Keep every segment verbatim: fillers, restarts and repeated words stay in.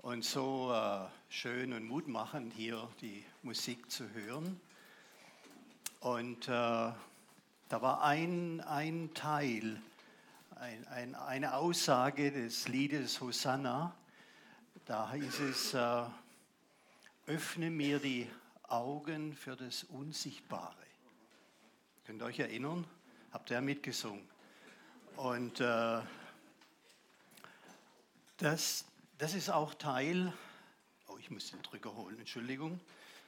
und so äh, schön und mutmachend hier die Musik zu hören. Und äh, da war ein, ein Teil, ein, ein, eine Aussage des Liedes Hosanna. Da hieß es, äh, öffne mir die Augen für das Unsichtbare. Könnt ihr euch erinnern? Habt ihr ja mitgesungen. Und äh, das, das ist auch Teil, oh, ich muss den Drücker holen, Entschuldigung.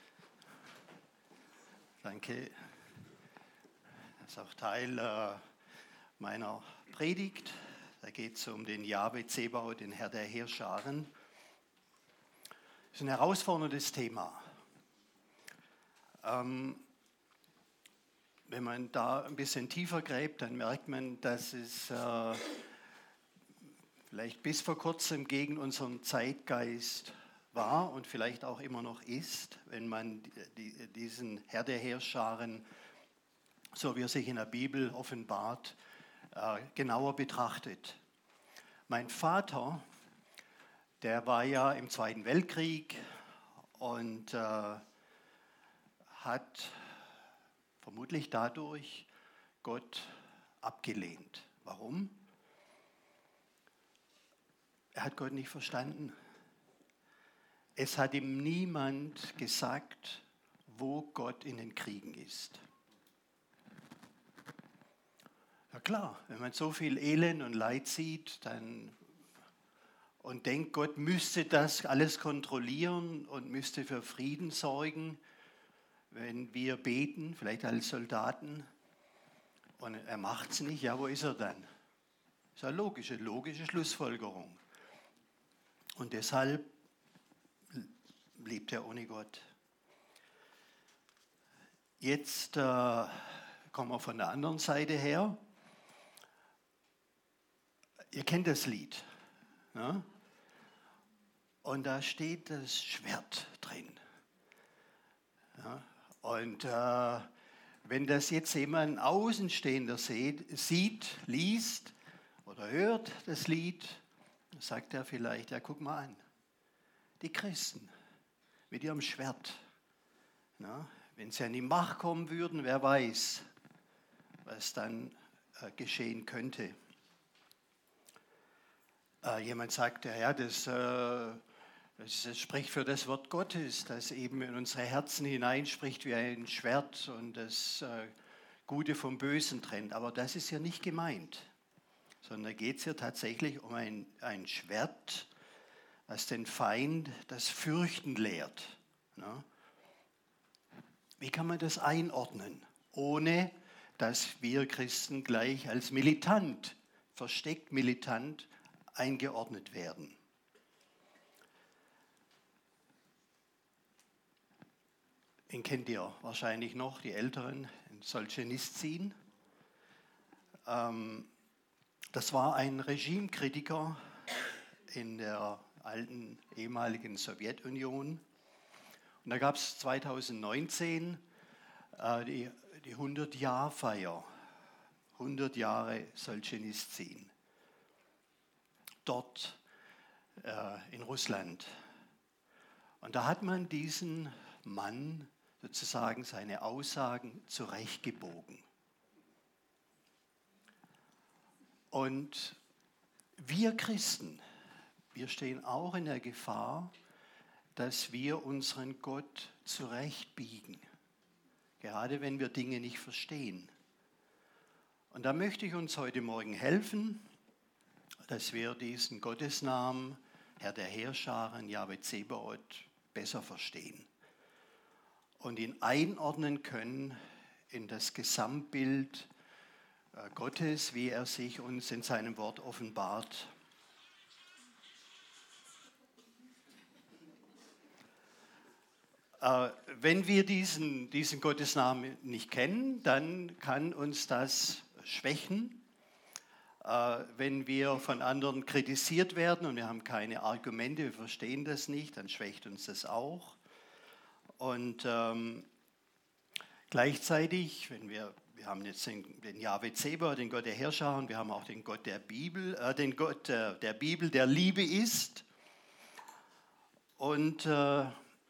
Danke. Das ist auch Teil äh, meiner Predigt. Da geht es um den Jahwe Zebaoth, den Herr der Heerscharen. Das ist ein herausforderndes Thema. Ähm, wenn man da ein bisschen tiefer gräbt, dann merkt man, dass es äh, vielleicht bis vor kurzem gegen unseren Zeitgeist war und vielleicht auch immer noch ist, wenn man die, diesen Herr der Heerscharen, so wie er sich in der Bibel offenbart, äh, genauer betrachtet. Mein Vater, der war ja im Zweiten Weltkrieg und äh, hat vermutlich dadurch Gott abgelehnt. Warum? Er hat Gott nicht verstanden. Es hat ihm niemand gesagt, wo Gott in den Kriegen ist. Ja klar, wenn man so viel Elend und Leid sieht, dann und denkt, Gott müsste das alles kontrollieren und müsste für Frieden sorgen, wenn wir beten, vielleicht als Soldaten, und er macht es nicht, ja, wo ist er dann? Das ist eine logische, logische Schlussfolgerung. Und deshalb lebt er ohne Gott. Jetzt äh, kommen wir von der anderen Seite her. Ihr kennt das Lied. Ne? Und da steht das Schwert drin. Ja? Und äh, wenn das jetzt jemand Außenstehender sieht, sieht, liest oder hört, das Lied, dann sagt er vielleicht, ja, guck mal an, die Christen mit ihrem Schwert. Ja? Wenn sie an die Macht kommen würden, wer weiß, was dann äh, geschehen könnte. Äh, jemand sagt, ja, ja das, äh, das, das spricht für das Wort Gottes, das eben in unsere Herzen hineinspricht wie ein Schwert und das äh, Gute vom Bösen trennt. Aber das ist ja nicht gemeint, sondern da geht es ja tatsächlich um ein, ein Schwert, was den Feind das Fürchten lehrt. Ne? Wie kann man das einordnen, ohne dass wir Christen gleich als militant, versteckt militant, eingeordnet werden? Den kennt ihr wahrscheinlich noch, die Älteren, Solzhenitsyn. Ähm, das war ein Regimekritiker in der alten ehemaligen Sowjetunion. Und da gab es zweitausendneunzehn äh, die, die hundert-Jahr-Feier, hundert Jahre Solzhenitsyn. Dort äh, in Russland. Und da hat man diesen Mann sozusagen seine Aussagen zurechtgebogen. Und wir Christen, wir stehen auch in der Gefahr, dass wir unseren Gott zurechtbiegen, gerade wenn wir Dinge nicht verstehen. Und da möchte ich uns heute Morgen helfen, dass wir diesen Gottesnamen, Herr der Heerscharen, Jahwe Zebaoth, besser verstehen und ihn einordnen können in das Gesamtbild Gottes, wie er sich uns in seinem Wort offenbart. Äh, wenn wir diesen, diesen Gottesnamen nicht kennen, dann kann uns das schwächen. Äh, wenn wir von anderen kritisiert werden und wir haben keine Argumente, wir verstehen das nicht, dann schwächt uns das auch. Und ähm, gleichzeitig, wenn wir, wir haben jetzt den, den Jahwe Zebaoth, den Gott der Herrscher, und wir haben auch den Gott der Bibel, äh, den Gott äh, der Bibel, der Liebe ist. Und äh,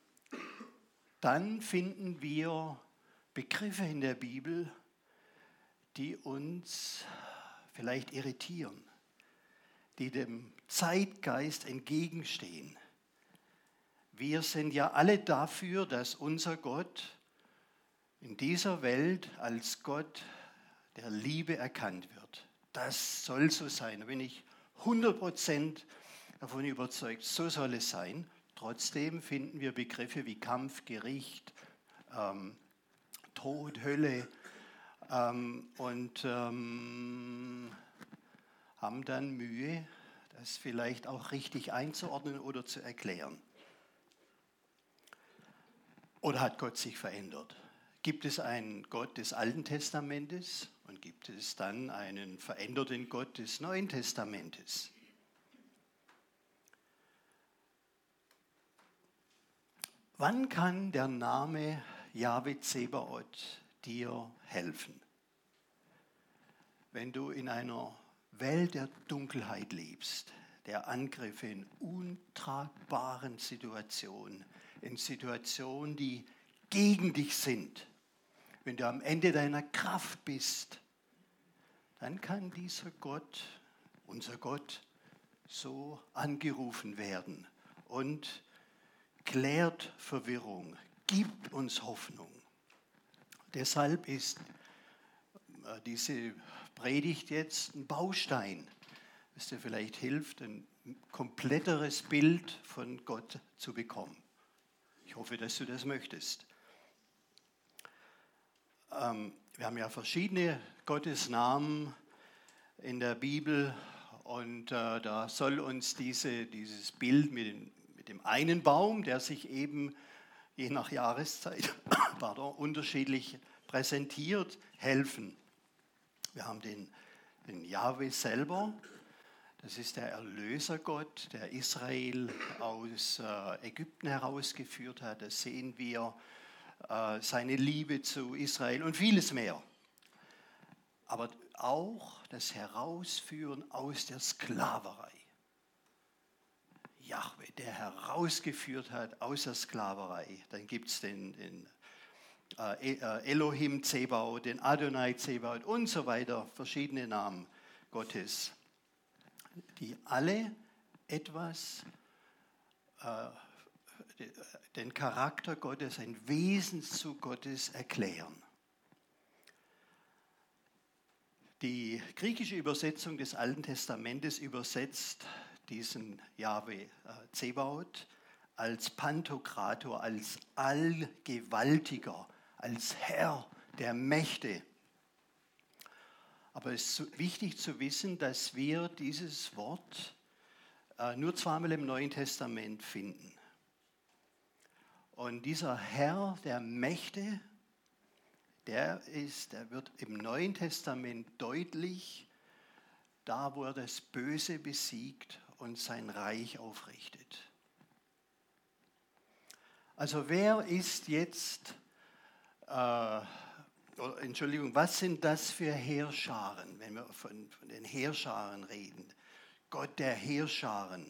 dann finden wir Begriffe in der Bibel, die uns vielleicht irritieren, die dem Zeitgeist entgegenstehen. Wir sind ja alle dafür, dass unser Gott in dieser Welt als Gott der Liebe erkannt wird. Das soll so sein. Da bin ich hundert Prozent davon überzeugt, so soll es sein. Trotzdem finden wir Begriffe wie Kampf, Gericht, ähm, Tod, Hölle ähm, und ähm, haben dann Mühe, das vielleicht auch richtig einzuordnen oder zu erklären. Oder hat Gott sich verändert? Gibt es einen Gott des Alten Testamentes und gibt es dann einen veränderten Gott des Neuen Testamentes? Wann kann der Name Jahwe Zebaoth dir helfen? Wenn du in einer Welt der Dunkelheit lebst, der Angriffe in untragbaren Situationen, in Situationen, die gegen dich sind, wenn du am Ende deiner Kraft bist, dann kann dieser Gott, unser Gott, so angerufen werden und klärt Verwirrung, gibt uns Hoffnung. Deshalb ist diese Predigt jetzt ein Baustein, das dir vielleicht hilft, ein kompletteres Bild von Gott zu bekommen. Ich hoffe, dass du das möchtest. Ähm, wir haben ja verschiedene Gottesnamen in der Bibel und äh, da soll uns diese, dieses Bild mit, den, mit dem einen Baum, der sich eben je nach Jahreszeit pardon, unterschiedlich präsentiert, helfen. Wir haben den, den Jahwe selber. Das ist der Erlösergott, der Israel aus äh, Ägypten herausgeführt hat. Da sehen wir äh, seine Liebe zu Israel und vieles mehr. Aber auch das Herausführen aus der Sklaverei. Jahwe, der herausgeführt hat aus der Sklaverei. Dann gibt es den, den äh, Elohim Zebaoth, den Adonai Zebaoth und so weiter, verschiedene Namen Gottes, die alle etwas, äh, den Charakter Gottes, ein Wesenszug Gottes erklären. Die griechische Übersetzung des Alten Testamentes übersetzt diesen Jahwe äh, Zebaoth als Pantokrator, als Allgewaltiger, als Herr der Mächte. Aber es ist wichtig zu wissen, dass wir dieses Wort äh, nur zweimal im Neuen Testament finden. Und dieser Herr der Mächte, der, ist, der wird im Neuen Testament deutlich, da wo er das Böse besiegt und sein Reich aufrichtet. Also wer ist jetzt, äh, Entschuldigung, was sind das für Heerscharen, wenn wir von, von den Heerscharen reden? Gott der Heerscharen.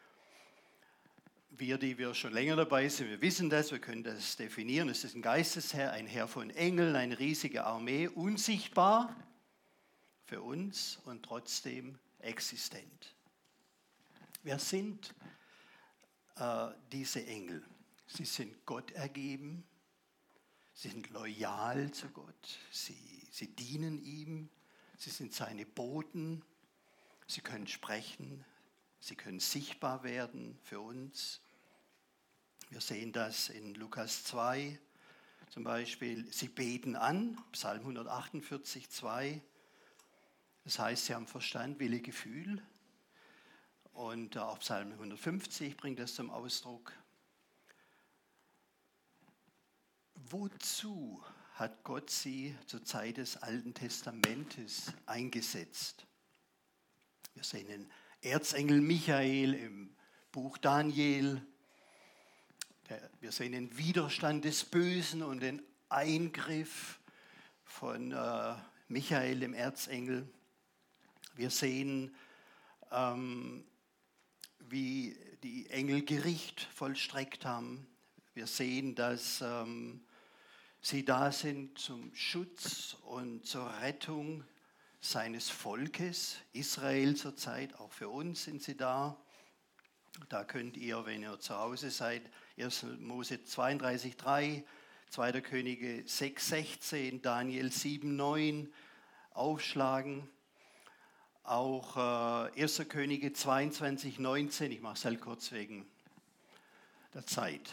Wir, die wir schon länger dabei sind, wir wissen das, wir können das definieren. Es ist ein Geistesherr, ein Herr von Engeln, eine riesige Armee, unsichtbar für uns und trotzdem existent. Wer sind äh, diese Engel? Sie sind Gott ergeben. Sie sind loyal zu Gott, sie, sie dienen ihm, sie sind seine Boten, sie können sprechen, sie können sichtbar werden für uns. Wir sehen das in Lukas zwei zum Beispiel, sie beten an, Psalm hundertachtundvierzig, zwei. Das heißt, sie haben Verstand, Wille, Gefühl. Und auch Psalm hundertfünfzig bringt das zum Ausdruck. Wozu hat Gott sie zur Zeit des Alten Testamentes eingesetzt? Wir sehen den Erzengel Michael im Buch Daniel. Wir sehen den Widerstand des Bösen und den Eingriff von äh, Michael, dem Erzengel. Wir sehen, ähm, wie die Engel Gericht vollstreckt haben. Wir sehen, dass ähm, sie da sind zum Schutz und zur Rettung seines Volkes, Israel zur Zeit, auch für uns sind sie da. Da könnt ihr, wenn ihr zu Hause seid, erster Mose zweiunddreißig drei, zweiter Könige sechs sechzehn, Daniel sieben neun aufschlagen. Auch äh, erster Könige zweiundzwanzig neunzehn, ich mache es halt kurz wegen der Zeit.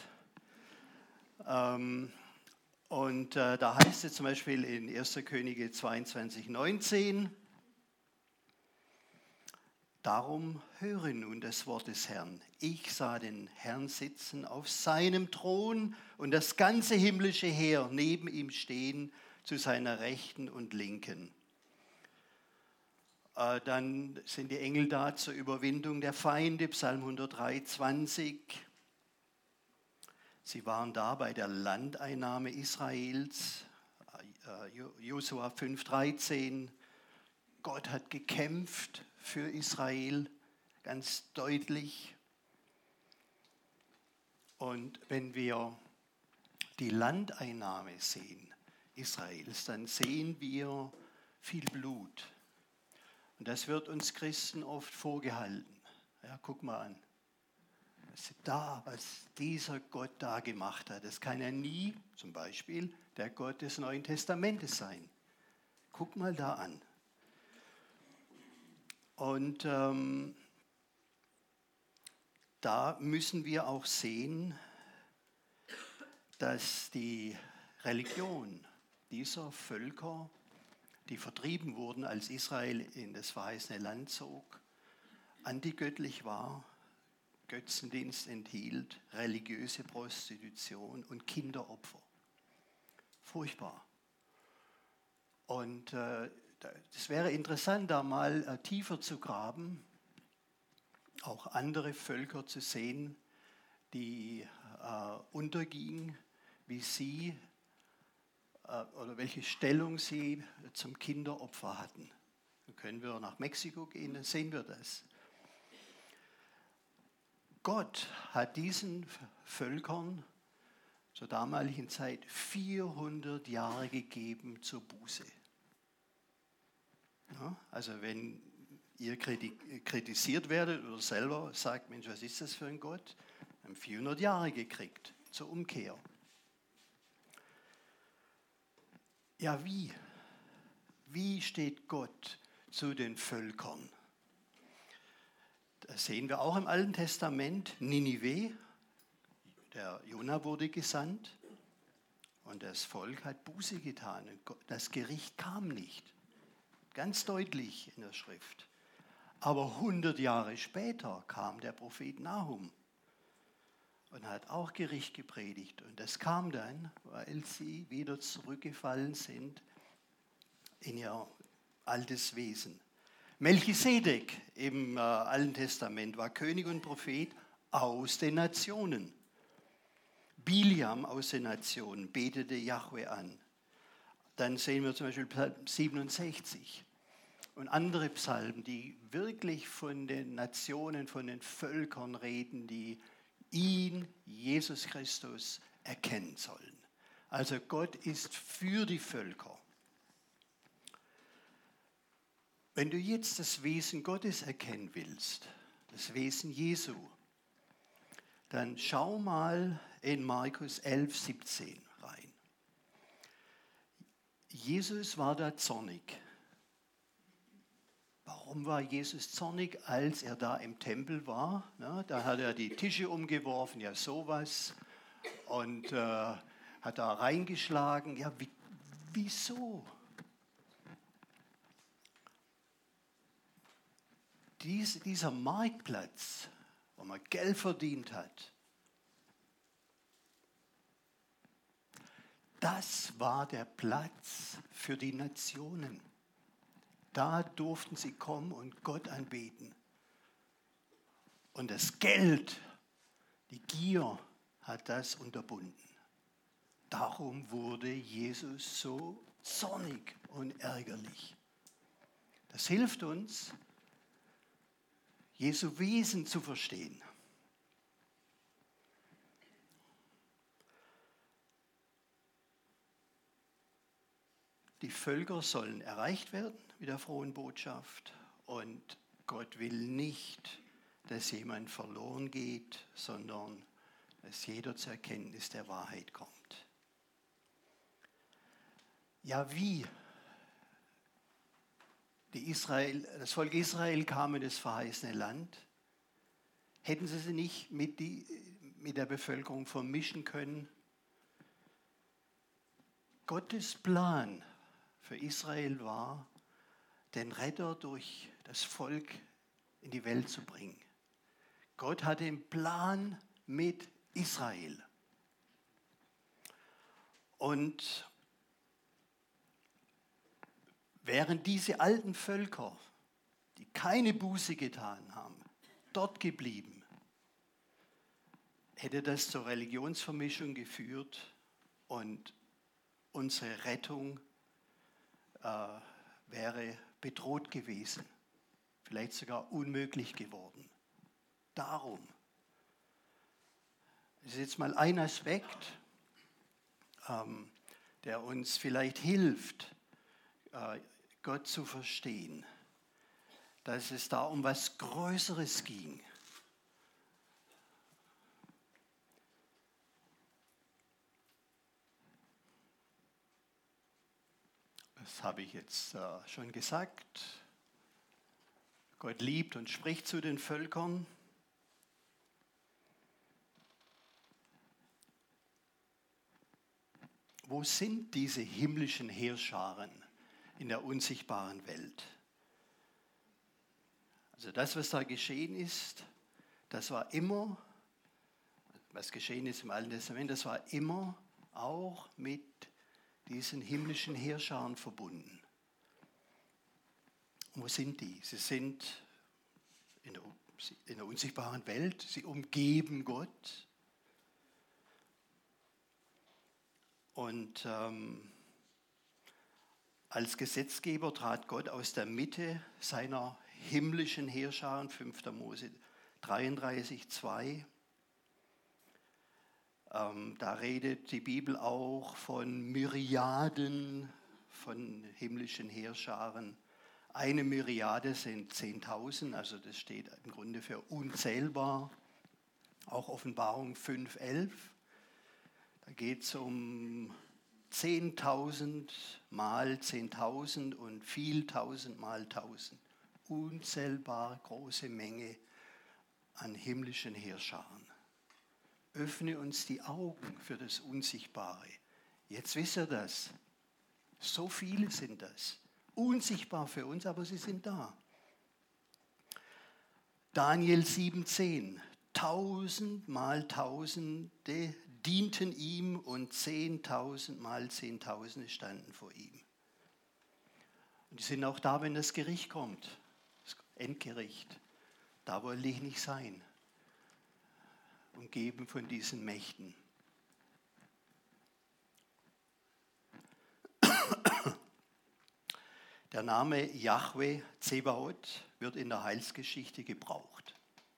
Ähm, und äh, da heißt es zum Beispiel in erster Könige zweiundzwanzig neunzehn, darum höre nun das Wort des Herrn. Ich sah den Herrn sitzen auf seinem Thron und das ganze himmlische Heer neben ihm stehen, zu seiner Rechten und Linken. Äh, dann sind die Engel da zur Überwindung der Feinde, Psalm hundertdrei zwanzig. Sie waren da bei der Landeinnahme Israels, äh, Josua fünf dreizehn. Gott hat gekämpft für Israel, ganz deutlich. Und wenn wir die Landeinnahme sehen, Israels, dann sehen wir viel Blut. Und das wird uns Christen oft vorgehalten. Ja, guck mal an. Was da, was dieser Gott da gemacht hat, das kann ja nie, zum Beispiel, der Gott des Neuen Testamentes sein. Guck mal da an. Und ähm, da müssen wir auch sehen, dass die Religion dieser Völker, die vertrieben wurden, als Israel in das verheißene Land zog, antigöttlich war, Götzendienst enthielt, religiöse Prostitution und Kinderopfer. Furchtbar. Und äh, es wäre interessant, da mal äh, tiefer zu graben, auch andere Völker zu sehen, die äh, untergingen, wie sie äh, oder welche Stellung sie zum Kinderopfer hatten. Dann können wir nach Mexiko gehen, dann sehen wir das. Gott hat diesen Völkern zur damaligen Zeit vierhundert Jahre gegeben zur Buße. Ja, also wenn ihr kritisiert werdet oder selber sagt, Mensch, was ist das für ein Gott? Wir haben vierhundert Jahre gekriegt zur Umkehr. Ja, wie? Wie steht Gott zu den Völkern? Das sehen wir auch im Alten Testament. Ninive, der Jona wurde gesandt und das Volk hat Buße getan. Das Gericht kam nicht. Ganz deutlich in der Schrift. Aber hundert Jahre später kam der Prophet Nahum und hat auch Gericht gepredigt. Und das kam dann, weil sie wieder zurückgefallen sind in ihr altes Wesen. Melchisedek im äh, Alten Testament war König und Prophet aus den Nationen. Biliam aus den Nationen betete Jahwe an. Dann sehen wir zum Beispiel Psalm siebenundsechzig und andere Psalmen, die wirklich von den Nationen, von den Völkern reden, die ihn, Jesus Christus, erkennen sollen. Also Gott ist für die Völker. Wenn du jetzt das Wesen Gottes erkennen willst, das Wesen Jesu, dann schau mal in Markus elf siebzehn rein. Jesus war da zornig. Warum war Jesus zornig, als er da im Tempel war? Na, da hat er die Tische umgeworfen, ja sowas, und äh, hat da reingeschlagen. Ja, wie, wieso? Dies, dieser Marktplatz, wo man Geld verdient hat, das war der Platz für die Nationen. Da durften sie kommen und Gott anbeten. Und das Geld, die Gier, hat das unterbunden. Darum wurde Jesus so zornig und ärgerlich. Das hilft uns, Jesu Wesen zu verstehen. Die Völker sollen erreicht werden mit der frohen Botschaft und Gott will nicht, dass jemand verloren geht, sondern dass jeder zur Erkenntnis der Wahrheit kommt. Ja, wie? Die Israel, das Volk Israel kam in das verheißene Land. Hätten sie sie nicht mit, die, mit der Bevölkerung vermischen können? Gottes Plan für Israel war, den Retter durch das Volk in die Welt zu bringen. Gott hatte einen Plan mit Israel. Und während diese alten Völker, die keine Buße getan haben, dort geblieben, hätte das zur Religionsvermischung geführt und unsere Rettung äh, wäre bedroht gewesen, vielleicht sogar unmöglich geworden. Darum. Das ist jetzt mal ein Aspekt, ähm, der uns vielleicht hilft, äh, Gott zu verstehen, dass es da um was Größeres ging. Das habe ich jetzt äh, schon gesagt. Gott liebt und spricht zu den Völkern. Wo sind diese himmlischen Heerscharen in der unsichtbaren Welt? Also das, was da geschehen ist, das war immer, was geschehen ist im Alten Testament, das war immer auch mit diesen himmlischen Heerscharen verbunden. Und wo sind die? Sie sind in der, in der unsichtbaren Welt, sie umgeben Gott. Und ähm, als Gesetzgeber trat Gott aus der Mitte seiner himmlischen Heerscharen, fünfter Mose dreiunddreißig, zwei. Ähm, da redet die Bibel auch von Myriaden von himmlischen Heerscharen. Eine Myriade sind zehntausend, also das steht im Grunde für unzählbar. Auch Offenbarung fünf, elf. Da geht es um zehntausend mal zehntausend und viel tausend mal tausend. Unzählbar große Menge an himmlischen Heerscharen. Öffne uns die Augen für das Unsichtbare. Jetzt wisst ihr das. So viele sind das. Unsichtbar für uns, aber sie sind da. Daniel sieben, zehn. Tausend mal Tausende dienten ihm und zehntausend mal Zehntausende standen vor ihm. Und die sind auch da, wenn das Gericht kommt, das Endgericht. Da wollte ich nicht sein. Umgeben von diesen Mächten. Der Name Jahwe Zebaoth wird in der Heilsgeschichte gebraucht.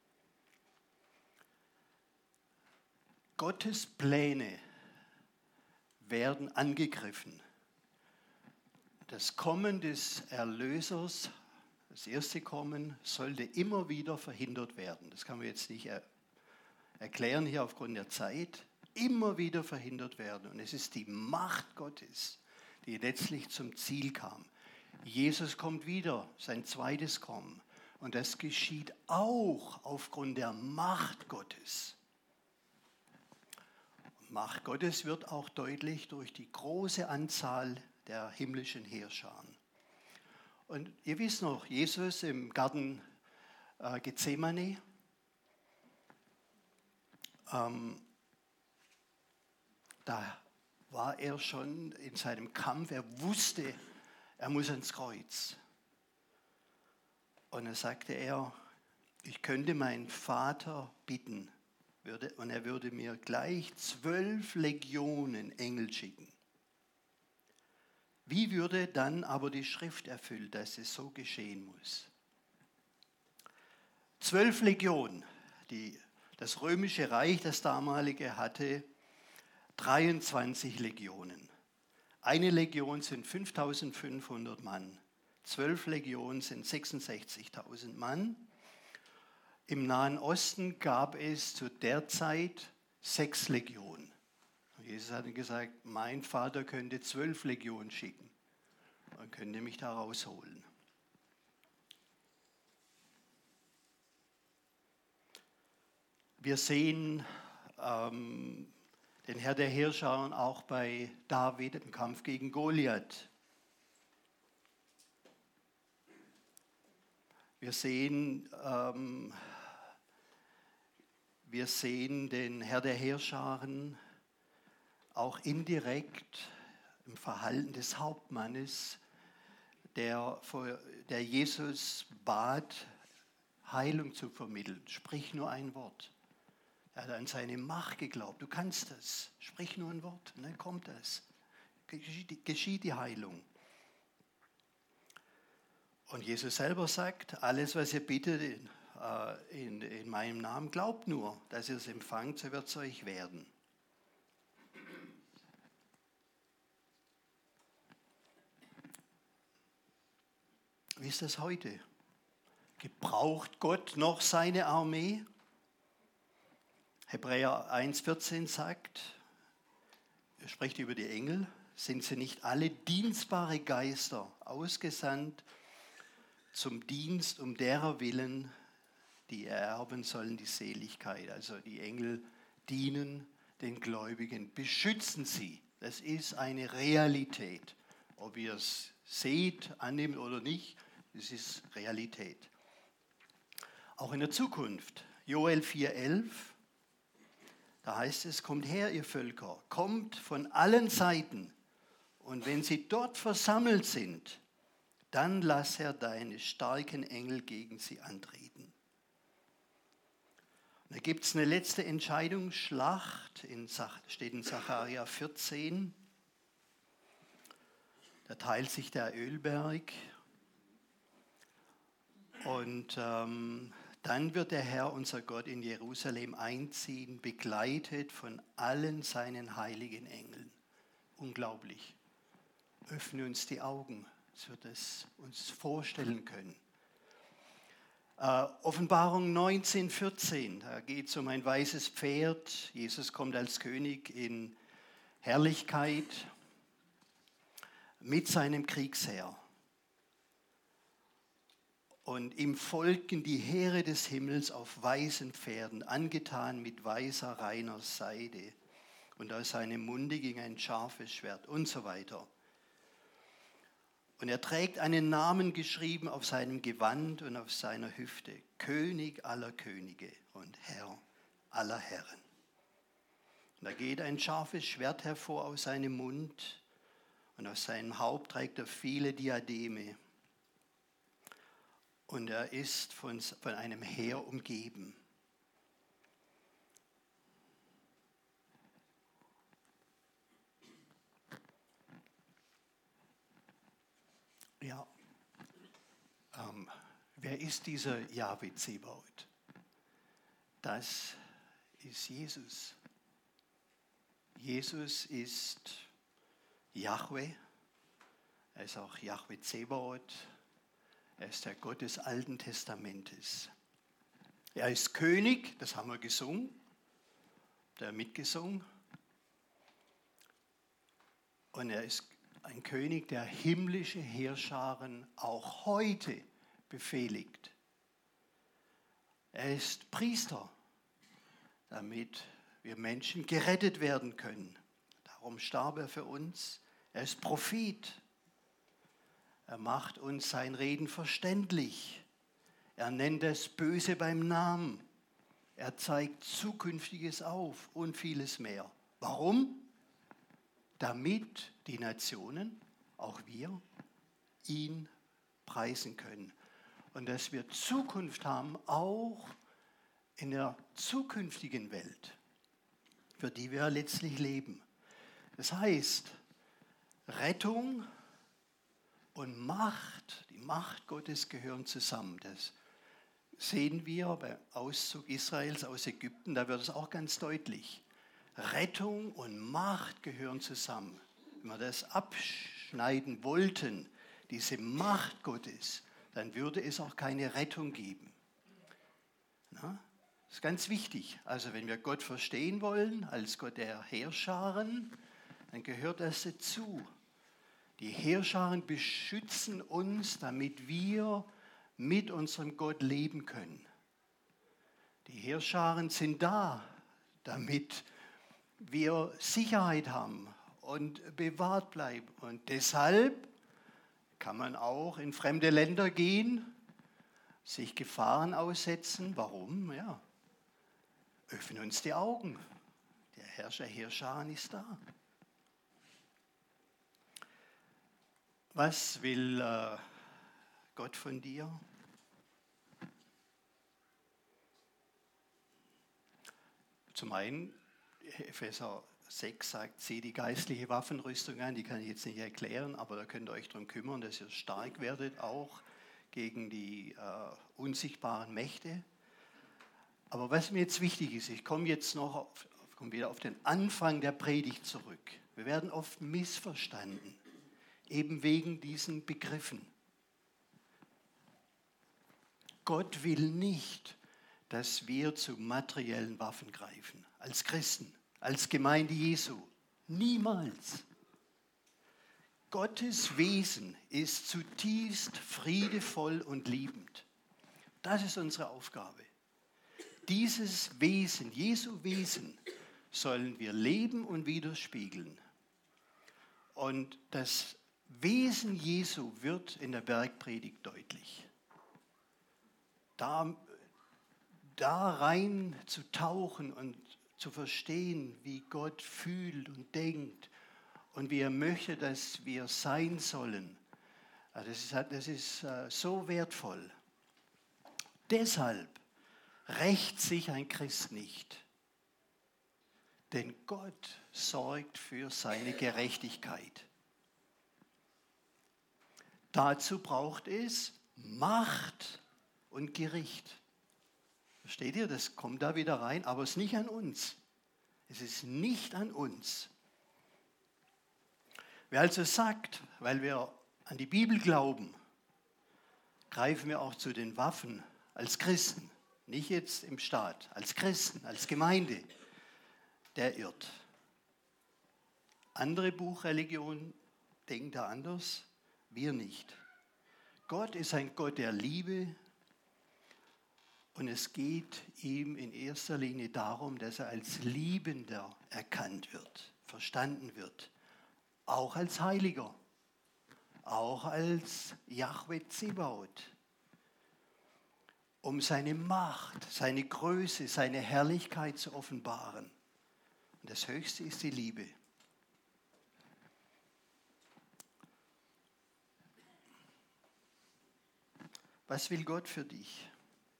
Gottes Pläne werden angegriffen. Das Kommen des Erlösers, das erste Kommen, sollte immer wieder verhindert werden. Das kann man jetzt nicht er- erklären hier aufgrund der Zeit. Immer wieder verhindert werden. Und es ist die Macht Gottes, die letztlich zum Ziel kam. Jesus kommt wieder, sein zweites Kommen. Und das geschieht auch aufgrund der Macht Gottes. Macht Gottes wird auch deutlich durch die große Anzahl der himmlischen Heerscharen. Und ihr wisst noch, Jesus im Garten äh, Gethsemane, ähm, da war er schon in seinem Kampf, er wusste, er muss ans Kreuz. Und dann sagte er, ich könnte meinen Vater bitten, würde, und er würde mir gleich zwölf Legionen Engel schicken. Wie würde dann aber die Schrift erfüllt, dass es so geschehen muss? Zwölf Legionen. Die, das römische Reich, das damalige, hatte dreiundzwanzig Legionen. Eine Legion sind fünftausendfünfhundert Mann. Zwölf Legionen sind sechsundsechzigtausend Mann. Im Nahen Osten gab es zu der Zeit sechs Legionen. Und Jesus hat gesagt, mein Vater könnte zwölf Legionen schicken und könnte mich da rausholen. Wir sehen ähm, den Herr der Heerscharen auch bei David im Kampf gegen Goliath. Wir sehen, ähm, wir sehen den Herr der Heerscharen auch indirekt im Verhalten des Hauptmannes, der, der Jesus bat, Heilung zu vermitteln. Sprich nur ein Wort. Er hat an seine Macht geglaubt. Du kannst es. Sprich nur ein Wort und dann kommt es. Geschieht die Heilung. Und Jesus selber sagt, alles, was ihr bittet in, äh, in, in meinem Namen, glaubt nur, dass ihr es empfangt, so wird es euch werden. Wie ist das heute? Gebraucht Gott noch seine Armee? Hebräer eins vierzehn sagt, er spricht über die Engel, sind sie nicht alle dienstbare Geister, ausgesandt zum Dienst um derer willen, die ererben sollen die Seligkeit. Also die Engel dienen den Gläubigen, beschützen sie. Das ist eine Realität. Ob ihr es seht, annehmt oder nicht, das ist Realität. Auch in der Zukunft, Joel vier elf, da heißt es, kommt her, ihr Völker, kommt von allen Seiten. Und wenn sie dort versammelt sind, dann lass Herr deine starken Engel gegen sie antreten. Und da gibt es eine letzte Entscheidung, Schlacht, in, steht in Sacharja vierzehn. Da teilt sich der Ölberg. Und ähm, dann wird der Herr, unser Gott, in Jerusalem einziehen, begleitet von allen seinen heiligen Engeln. Unglaublich. Öffne uns die Augen, dass wir das uns vorstellen können. Äh, Offenbarung neunzehn vierzehn, da geht es um ein weißes Pferd. Jesus kommt als König in Herrlichkeit mit seinem Kriegsheer. Und ihm folgten die Heere des Himmels auf weißen Pferden, angetan mit weißer, reiner Seide. Und aus seinem Munde ging ein scharfes Schwert und so weiter. Und er trägt einen Namen geschrieben auf seinem Gewand und auf seiner Hüfte. König aller Könige und Herr aller Herren. Und da geht ein scharfes Schwert hervor aus seinem Mund. Und auf seinem Haupt trägt er viele Diademe. Und er ist von, von einem Heer umgeben. Ja, ähm, wer ist dieser Jahwe Zebaoth? Das ist Jesus. Jesus ist Jahwe, er ist auch Jahwe Zebaoth. Er ist der Gott des Alten Testamentes. Er ist König, das haben wir gesungen, der mitgesungen. Und er ist ein König, der himmlische Heerscharen auch heute befehligt. Er ist Priester, damit wir Menschen gerettet werden können. Darum starb er für uns. Er ist Prophet. Er macht uns sein Reden verständlich. Er nennt das Böse beim Namen. Er zeigt Zukünftiges auf und vieles mehr. Warum? Damit die Nationen, auch wir, ihn preisen können. Und dass wir Zukunft haben, auch in der zukünftigen Welt, für die wir letztlich leben. Das heißt, Rettung und Macht, die Macht Gottes gehören zusammen. Das sehen wir beim Auszug Israels aus Ägypten, da wird es auch ganz deutlich. Rettung und Macht gehören zusammen. Wenn wir das abschneiden wollten, diese Macht Gottes, dann würde es auch keine Rettung geben. Na? Das ist ganz wichtig. Also wenn wir Gott verstehen wollen, als Gott der Heerscharen, dann gehört das dazu. Die Heerscharen beschützen uns, damit wir mit unserem Gott leben können. Die Heerscharen sind da, damit wir Sicherheit haben und bewahrt bleiben. Und deshalb kann man auch in fremde Länder gehen, sich Gefahren aussetzen. Warum? Ja, öffnen uns die Augen. Der Herrscher Heerscharen ist da. Was will äh, Gott von dir? Zum einen, Epheser sechs sagt, zieh die geistliche Waffenrüstung an, die kann ich jetzt nicht erklären, aber da könnt ihr euch darum kümmern, dass ihr stark werdet, auch gegen die äh, unsichtbaren Mächte. Aber was mir jetzt wichtig ist, ich komme jetzt noch auf, komme wieder auf den Anfang der Predigt zurück. Wir werden oft missverstanden, eben wegen diesen Begriffen. Gott will nicht, dass wir zu materiellen Waffen greifen, als Christen, als Gemeinde Jesu. Niemals. Gottes Wesen ist zutiefst friedevoll und liebend. Das ist unsere Aufgabe. Dieses Wesen, Jesu Wesen, sollen wir leben und widerspiegeln. Und das Wesen Jesu wird in der Bergpredigt deutlich. Da, da rein zu tauchen und zu verstehen, wie Gott fühlt und denkt und wie er möchte, dass wir sein sollen, das ist, das ist so wertvoll. Deshalb rächt sich ein Christ nicht, denn Gott sorgt für seine Gerechtigkeit. Dazu braucht es Macht und Gericht. Versteht ihr, das kommt da wieder rein, aber es ist nicht an uns. Es ist nicht an uns. Wer also sagt, weil wir an die Bibel glauben, greifen wir auch zu den Waffen als Christen, nicht jetzt im Staat, als Christen, als Gemeinde, der irrt. Andere Buchreligionen denken da anders, wir nicht. Gott ist ein Gott der Liebe und es geht ihm in erster Linie darum, dass er als Liebender erkannt wird, verstanden wird, auch als Heiliger, auch als Jahwe Zebaoth, um seine Macht, seine Größe, seine Herrlichkeit zu offenbaren. Und das Höchste ist die Liebe. Was will Gott für dich?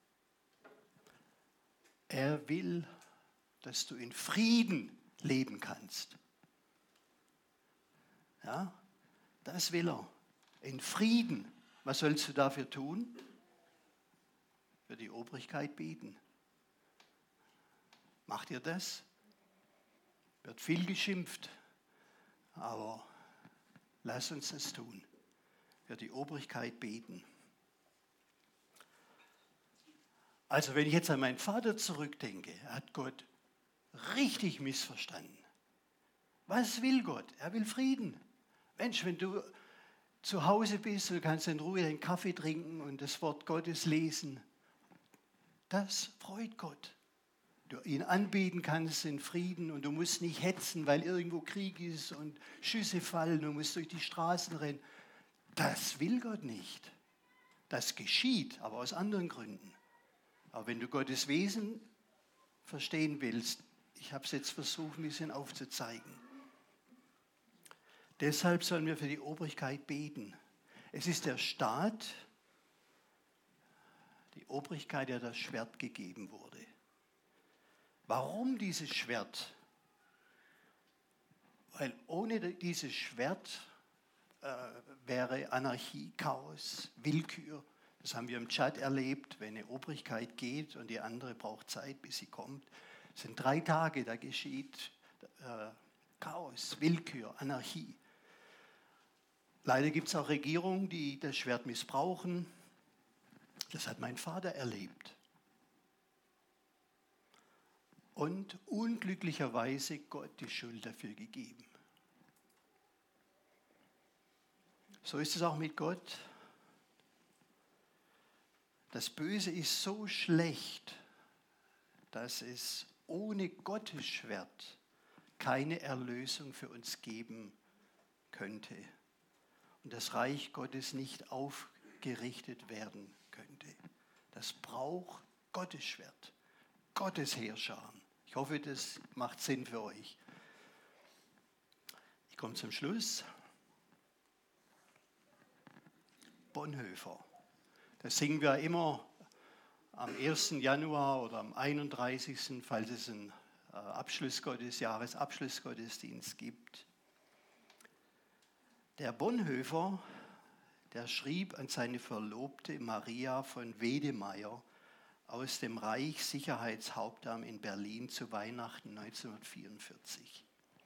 Er will, dass du in Frieden leben kannst. Ja, das will er. In Frieden. Was sollst du dafür tun? Für die Obrigkeit beten. Macht ihr das? Wird viel geschimpft, aber lass uns das tun. Für die Obrigkeit beten. Also wenn ich jetzt an meinen Vater zurückdenke, hat Gott richtig missverstanden. Was will Gott? Er will Frieden. Mensch, wenn du zu Hause bist, du kannst in Ruhe deinen Kaffee trinken und das Wort Gottes lesen, das freut Gott. Du ihn anbeten kannst in Frieden und du musst nicht hetzen, weil irgendwo Krieg ist und Schüsse fallen, du musst durch die Straßen rennen. Das will Gott nicht. Das geschieht, aber aus anderen Gründen. Aber wenn du Gottes Wesen verstehen willst, ich habe es jetzt versucht, ein bisschen aufzuzeigen. Deshalb sollen wir für die Obrigkeit beten. Es ist der Staat, die Obrigkeit, der das Schwert gegeben wurde. Warum dieses Schwert? Weil ohne dieses Schwert äh, wäre Anarchie, Chaos, Willkür. Das haben wir im Tschad erlebt, wenn eine Obrigkeit geht und die andere braucht Zeit, bis sie kommt. Es sind drei Tage, da geschieht äh, Chaos, Willkür, Anarchie. Leider gibt es auch Regierungen, die das Schwert missbrauchen. Das hat mein Vater erlebt. Und unglücklicherweise Gott die Schuld dafür gegeben. So ist es auch mit Gott. Das Böse ist so schlecht, dass es ohne Gottes Schwert keine Erlösung für uns geben könnte. Und das Reich Gottes nicht aufgerichtet werden könnte. Das braucht Gottes Schwert, Gottes Heerscharen. Ich hoffe, das macht Sinn für euch. Ich komme zum Schluss. Bonhoeffer. Das singen wir immer am ersten Januar oder am einunddreißigsten, falls es einen Abschlussgottes, Jahresabschlussgottesdienst gibt. Der Bonhoeffer, der schrieb an seine Verlobte Maria von Wedemeyer aus dem Reichssicherheitshauptamt in Berlin zu Weihnachten neunzehnhundertvierundvierzig.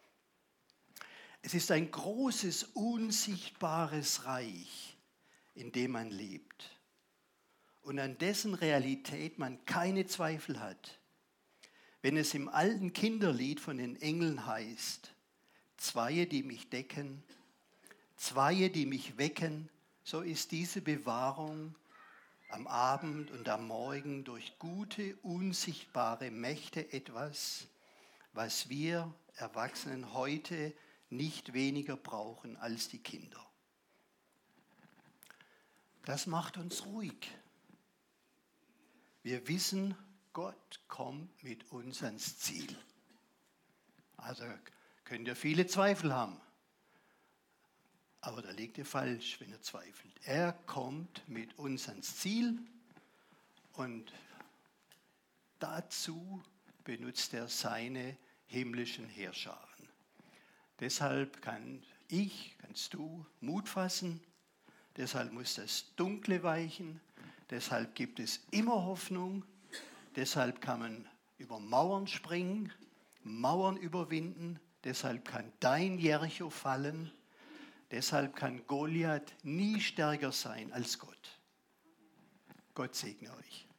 Es ist ein großes, unsichtbares Reich, in dem man lebt und an dessen Realität man keine Zweifel hat. Wenn es im alten Kinderlied von den Engeln heißt, Zweie, die mich decken, Zweie, die mich wecken, so ist diese Bewahrung am Abend und am Morgen durch gute, unsichtbare Mächte etwas, was wir Erwachsenen heute nicht weniger brauchen als die Kinder. Das macht uns ruhig. Wir wissen, Gott kommt mit uns ans Ziel. Also könnt ihr viele Zweifel haben. Aber da liegt ihr falsch, wenn ihr zweifelt. Er kommt mit uns ans Ziel und dazu benutzt er seine himmlischen Heerscharen. Deshalb kann ich, kannst du Mut fassen. Deshalb muss das Dunkle weichen. Deshalb gibt es immer Hoffnung. Deshalb kann man über Mauern springen, Mauern überwinden. Deshalb kann dein Jericho fallen. Deshalb kann Goliath nie stärker sein als Gott. Gott segne euch.